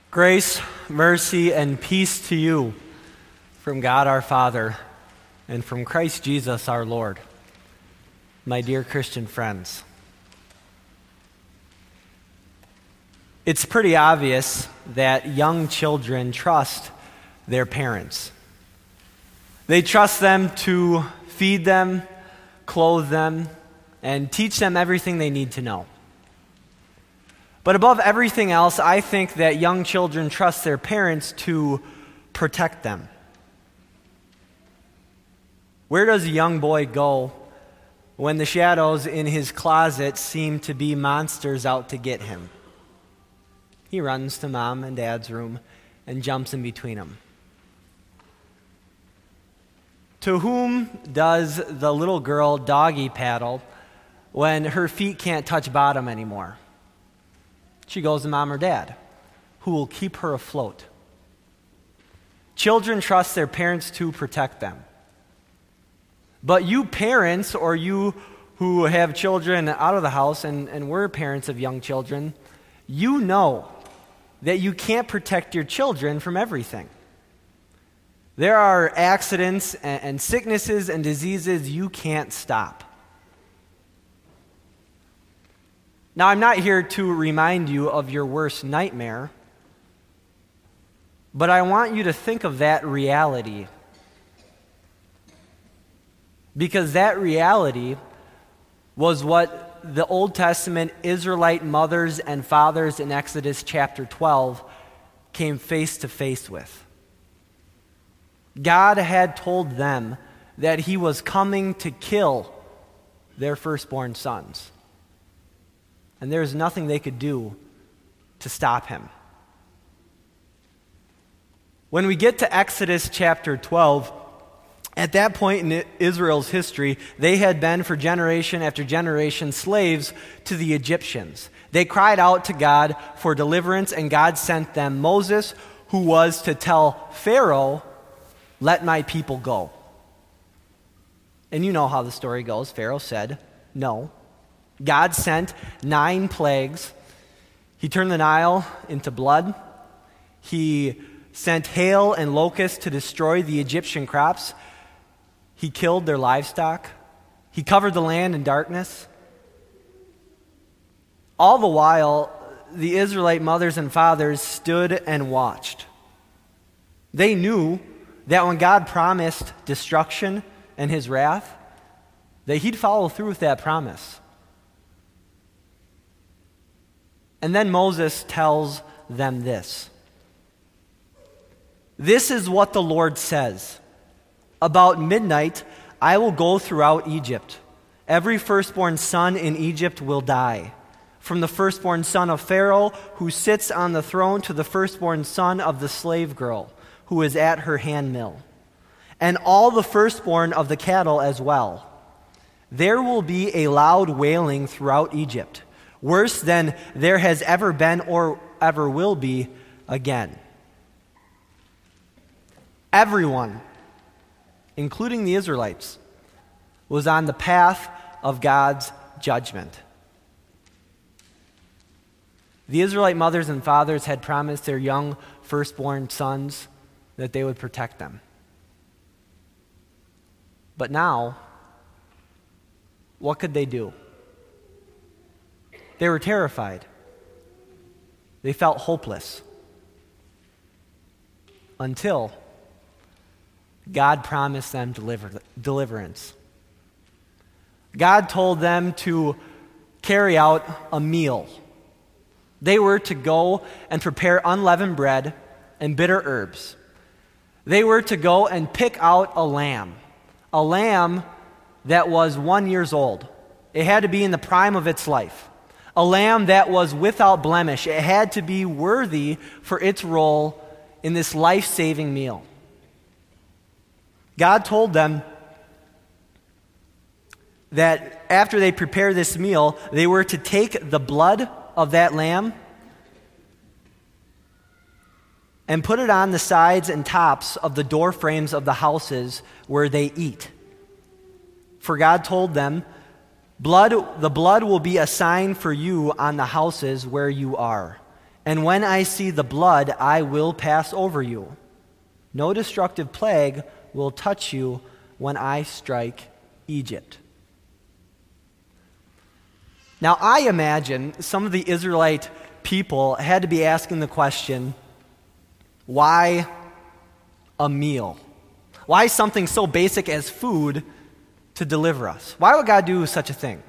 Grace, mercy, and peace to you from God our Father and from Christ Jesus our Lord. My dear Christian friends, it's pretty obvious that young children trust their parents. They trust them to feed them, clothe them, and teach them everything they need to know. But above everything else, I think that young children trust their parents to protect them. Where does a young boy go when the shadows in his closet seem to be monsters out to get him? He runs to mom and dad's room and jumps in between them. To whom does the little girl doggy paddle when her feet can't touch bottom anymore? She goes to mom or dad, who will keep her afloat. Children trust their parents to protect them. But you parents, or you who have children out of the house and were parents of young children, you know that you can't protect your children from everything. There are accidents and sicknesses and diseases you can't stop. Now, I'm not here to remind you of your worst nightmare, but I want you to think of that reality. Because that reality was what the Old Testament Israelite mothers and fathers in Exodus chapter 12 came face to face with. God had told them that he was coming to kill their firstborn sons. And there was nothing they could do to stop him. When we get to Exodus chapter 12, at that point in Israel's history, they had been for generation after generation slaves to the Egyptians. They cried out to God for deliverance, and God sent them Moses, who was to tell Pharaoh, "Let my people go." And you know how the story goes. Pharaoh said, "No." God sent 9 plagues. He turned the Nile into blood. He sent hail and locusts to destroy the Egyptian crops. He killed their livestock. He covered the land in darkness. All the while, the Israelite mothers and fathers stood and watched. They knew that when God promised destruction and his wrath, that he'd follow through with that promise. And then Moses tells them this. "This is what the Lord says. About midnight, I will go throughout Egypt. Every firstborn son in Egypt will die, from the firstborn son of Pharaoh, who sits on the throne, to the firstborn son of the slave girl, who is at her handmill, and all the firstborn of the cattle as well. There will be a loud wailing throughout Egypt, worse than there has ever been or ever will be again." Everyone, including the Israelites, was on the path of God's judgment. The Israelite mothers and fathers had promised their young firstborn sons that they would protect them. But now, what could they do? They were terrified. They felt hopeless. Until God promised them deliverance. God told them to carry out a meal. They were to go and prepare unleavened bread and bitter herbs. They were to go and pick out a lamb that was 1 year old. It had to be in the prime of its life. A lamb that was without blemish. It had to be worthy for its role in this life-saving meal. God told them that after they prepare this meal, they were to take the blood of that lamb and put it on the sides and tops of the door frames of the houses where they eat. For God told them, the blood will be a sign for you on the houses where you are. And when I see the blood, I will pass over you. No destructive plague will touch you when I strike Egypt. Now, I imagine some of the Israelite people had to be asking the question, why a meal? Why something so basic as food to deliver us? Why would God do such a thing?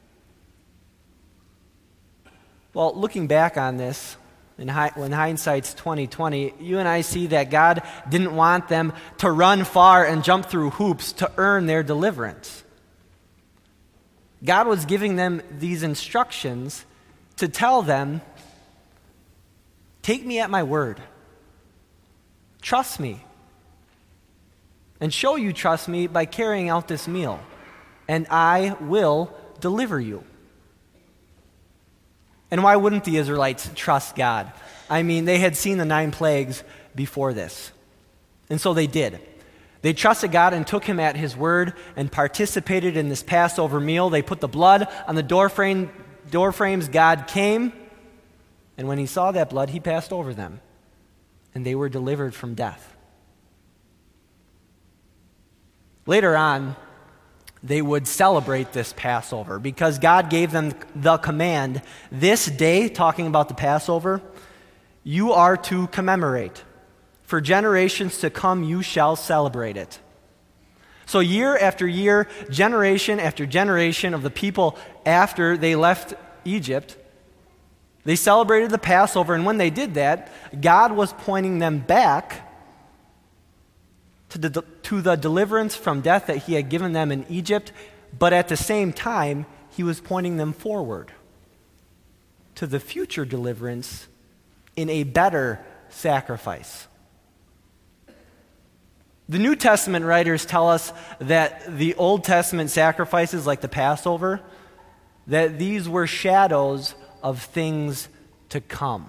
Well, looking back on this, when hindsight's 20/20, you and I see that God didn't want them to run far and jump through hoops to earn their deliverance. God was giving them these instructions to tell them, take me at my word. Trust me. And show you trust me by carrying out this meal. And I will deliver you. And why wouldn't the Israelites trust God? I mean, they had seen the 9 plagues before this. And so they did. They trusted God and took him at his word and participated in this Passover meal. They put the blood on the door frames. God came, and when he saw that blood, he passed over them, and they were delivered from death. Later on, they would celebrate this Passover because God gave them the command, this day, talking about the Passover, you are to commemorate. For generations to come, you shall celebrate it. So year after year, generation after generation of the people after they left Egypt, they celebrated the Passover, and when they did that, God was pointing them back to the deliverance from death that he had given them in Egypt, but at the same time, he was pointing them forward to the future deliverance in a better sacrifice. The New Testament writers tell us that the Old Testament sacrifices, like the Passover, that these were shadows of things to come.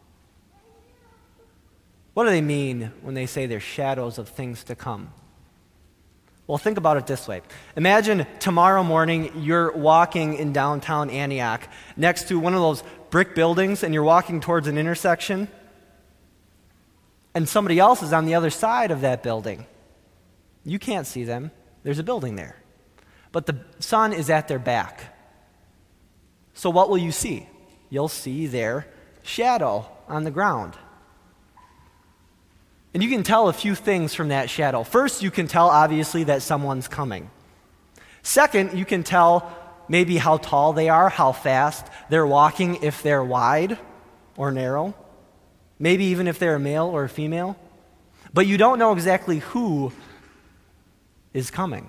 What do they mean when they say they're shadows of things to come? Well, think about it this way. Imagine tomorrow morning you're walking in downtown Antioch next to one of those brick buildings, and you're walking towards an intersection, and somebody else is on the other side of that building. You can't see them. There's a building there. But the sun is at their back. So what will you see? You'll see their shadow on the ground. And you can tell a few things from that shadow. First, you can tell, obviously, that someone's coming. Second, you can tell maybe how tall they are, how fast they're walking, if they're wide or narrow. Maybe even if they're a male or a female. But you don't know exactly who is coming.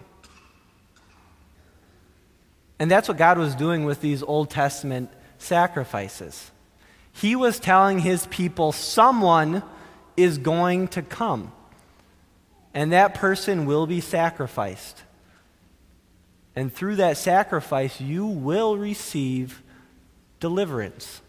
And that's what God was doing with these Old Testament sacrifices. He was telling his people, someone is going to come, and that person will be sacrificed. And through that sacrifice, you will receive deliverance.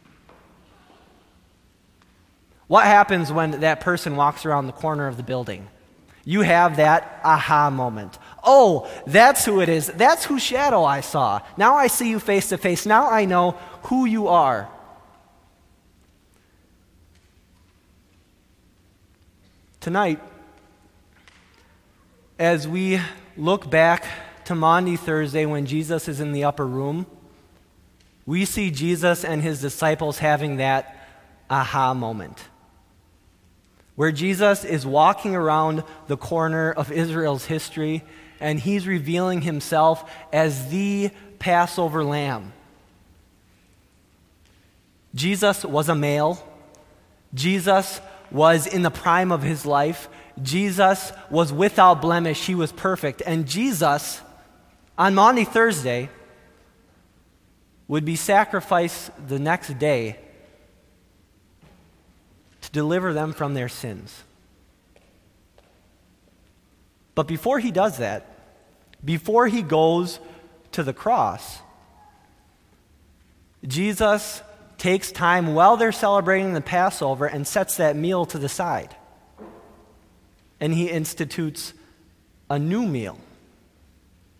What happens when that person walks around the corner of the building? You have that aha moment. Oh, that's who it is. That's whose shadow I saw. Now I see you face to face. Now I know who you are. Tonight, as we look back to Maundy Thursday when Jesus is in the upper room, we see Jesus and his disciples having that aha moment, where Jesus is walking around the corner of Israel's history, and he's revealing himself as the Passover lamb. Jesus was a male. Jesus was in the prime of his life. Jesus was without blemish. He was perfect. And Jesus, on Maundy Thursday, would be sacrificed the next day to deliver them from their sins. But before he does that, before he goes to the cross, Jesus takes time while they're celebrating the Passover and sets that meal to the side. And he institutes a new meal.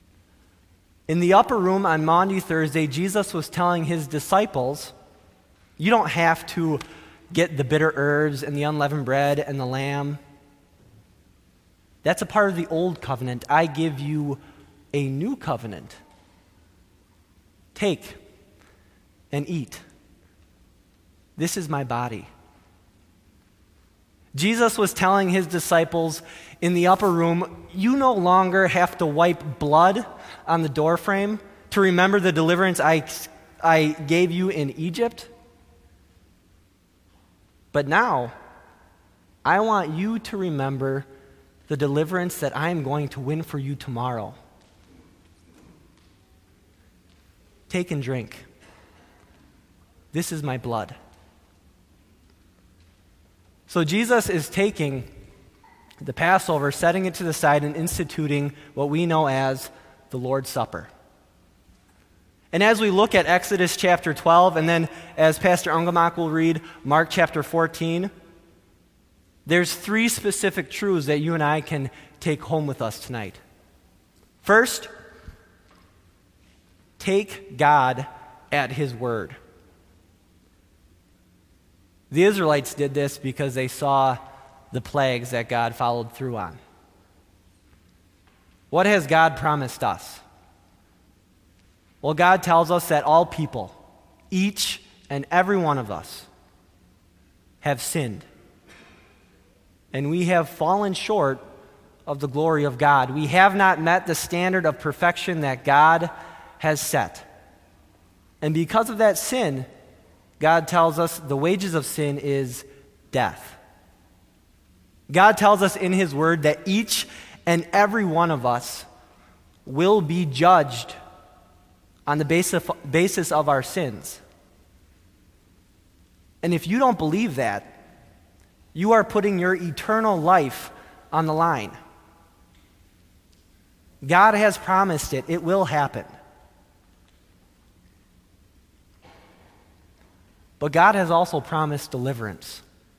In the upper room on Maundy Thursday, Jesus was telling his disciples, You don't have to get the bitter herbs and the unleavened bread and the lamb. That's a part of the old covenant. I give you a new covenant. Take and eat. This is my body. Jesus was telling his disciples in the upper room, you no longer have to wipe blood on the doorframe to remember the deliverance I gave you in Egypt. But now, I want you to remember the deliverance that I am going to win for you tomorrow. Take and drink. This is my blood. So Jesus is taking the Passover, setting it to the side, and instituting what we know as the Lord's Supper. And as we look at Exodus chapter 12, and then as Pastor Ungemak will read Mark chapter 14, there's 3 specific truths that you and I can take home with us tonight. First, take God at his word. The Israelites did this because they saw the plagues that God followed through on. What has God promised us? Well, God tells us that all people, each and every one of us, have sinned. And we have fallen short of the glory of God. We have not met the standard of perfection that God has set. And because of that sin, God tells us the wages of sin is death. God tells us in his word that each and every one of us will be judged on the basis of our sins. And if you don't believe that, you are putting your eternal life on the line. God has promised it. It will happen. But God has also promised deliverance.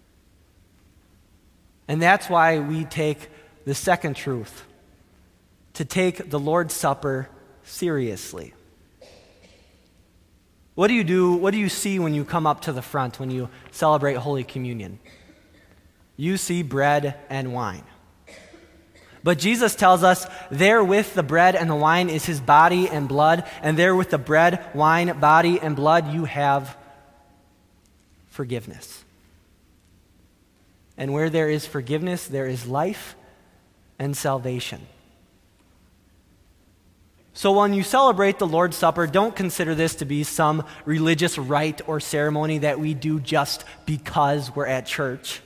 And that's why we take the second truth, to take the Lord's Supper seriously. What do you do? What do you see when you come up to the front when you celebrate Holy Communion? You see bread and wine. But Jesus tells us there with the bread and the wine is his body and blood, and there with the bread, wine, body, and blood you have forgiveness. And where there is forgiveness, there is life and salvation. So when you celebrate the Lord's Supper, don't consider this to be some religious rite or ceremony that we do just because we're at church.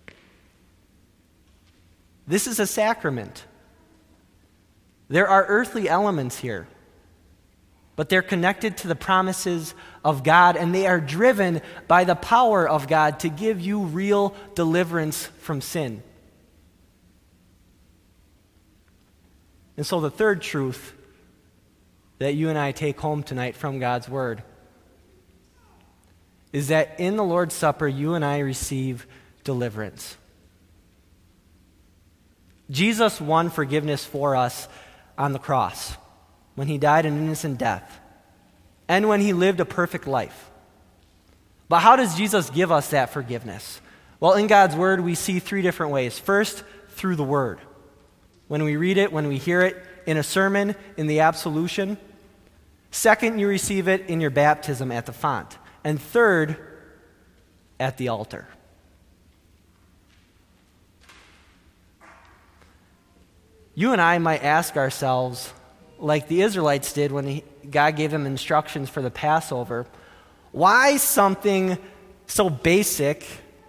This is a sacrament. There are earthly elements here, but they're connected to the promises of God, and they are driven by the power of God to give you real deliverance from sin. And so the third truth that you and I take home tonight from God's Word is that in the Lord's Supper, you and I receive deliverance. Jesus won forgiveness for us on the cross when he died an innocent death and when he lived a perfect life. But how does Jesus give us that forgiveness? Well, in God's Word, we see 3 different ways. First, through the Word. When we read it, when we hear it, in a sermon, in the absolution. Second, you receive it in your baptism at the font. And third, at the altar. You and I might ask ourselves, like the Israelites did when God gave them instructions for the Passover, why something so basic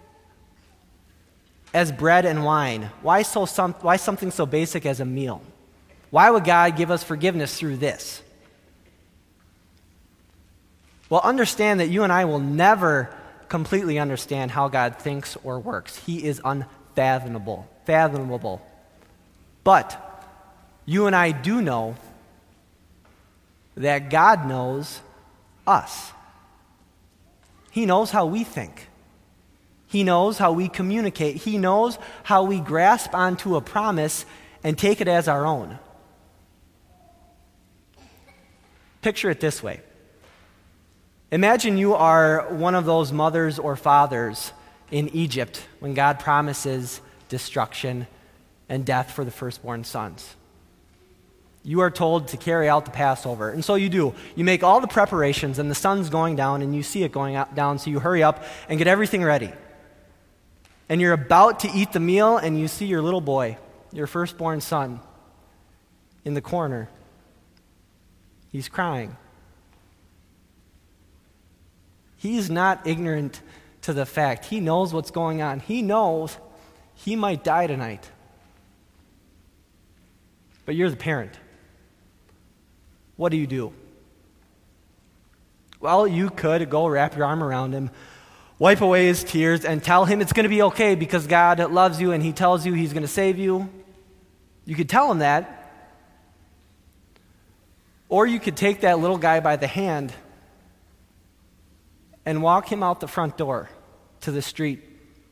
as bread and wine? Why something so basic as a meal? Why would God give us forgiveness through this? Well, understand that you and I will never completely understand how God thinks or works. He is unfathomable. But you and I do know that God knows us. He knows how we think. He knows how we communicate. He knows how we grasp onto a promise and take it as our own. Picture it this way. Imagine you are one of those mothers or fathers in Egypt when God promises destruction and death for the firstborn sons. You are told to carry out the Passover, and so you do. You make all the preparations, and the sun's going down, and you see it going down, so you hurry up and get everything ready. And you're about to eat the meal, and you see your little boy, your firstborn son, in the corner. He's crying. He's not ignorant to the fact. He knows what's going on. He knows he might die tonight. But you're the parent. What do? Well, you could go wrap your arm around him, wipe away his tears, and tell him it's going to be okay because God loves you and he tells you he's going to save you. You could tell him that. Or you could take that little guy by the hand and walk him out the front door to the street.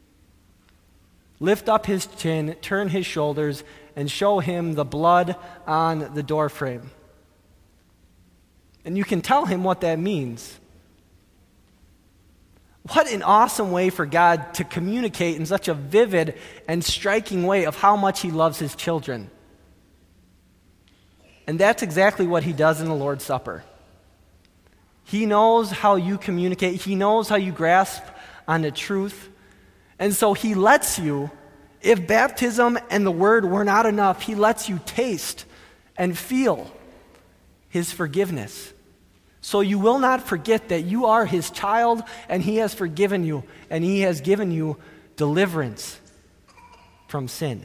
Lift up his chin, turn his shoulders, and show him the blood on the doorframe. And you can tell him what that means. What an awesome way for God to communicate in such a vivid and striking way of how much he loves his children. And that's exactly what he does in the Lord's Supper. He knows how you communicate. He knows how you grasp on the truth. And so he lets you, if baptism and the word were not enough, he lets you taste and feel his forgiveness. So you will not forget that you are his child and he has forgiven you and he has given you deliverance from sin.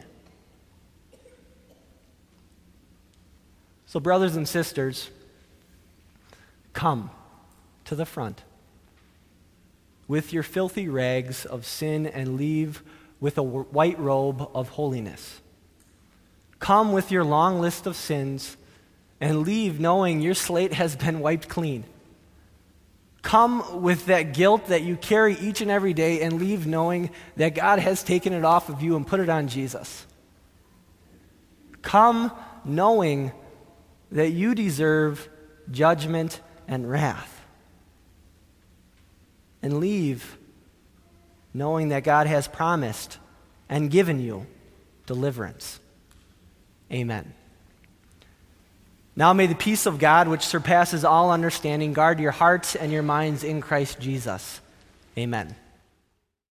So brothers and sisters, come to the front with your filthy rags of sin and leave with a white robe of holiness. Come with your long list of sins and leave knowing your slate has been wiped clean. Come with that guilt that you carry each and every day and leave knowing that God has taken it off of you and put it on Jesus. Come knowing that you deserve judgment and wrath. And leave knowing that God has promised and given you deliverance. Amen. Now may the peace of God, which surpasses all understanding, guard your hearts and your minds in Christ Jesus. Amen.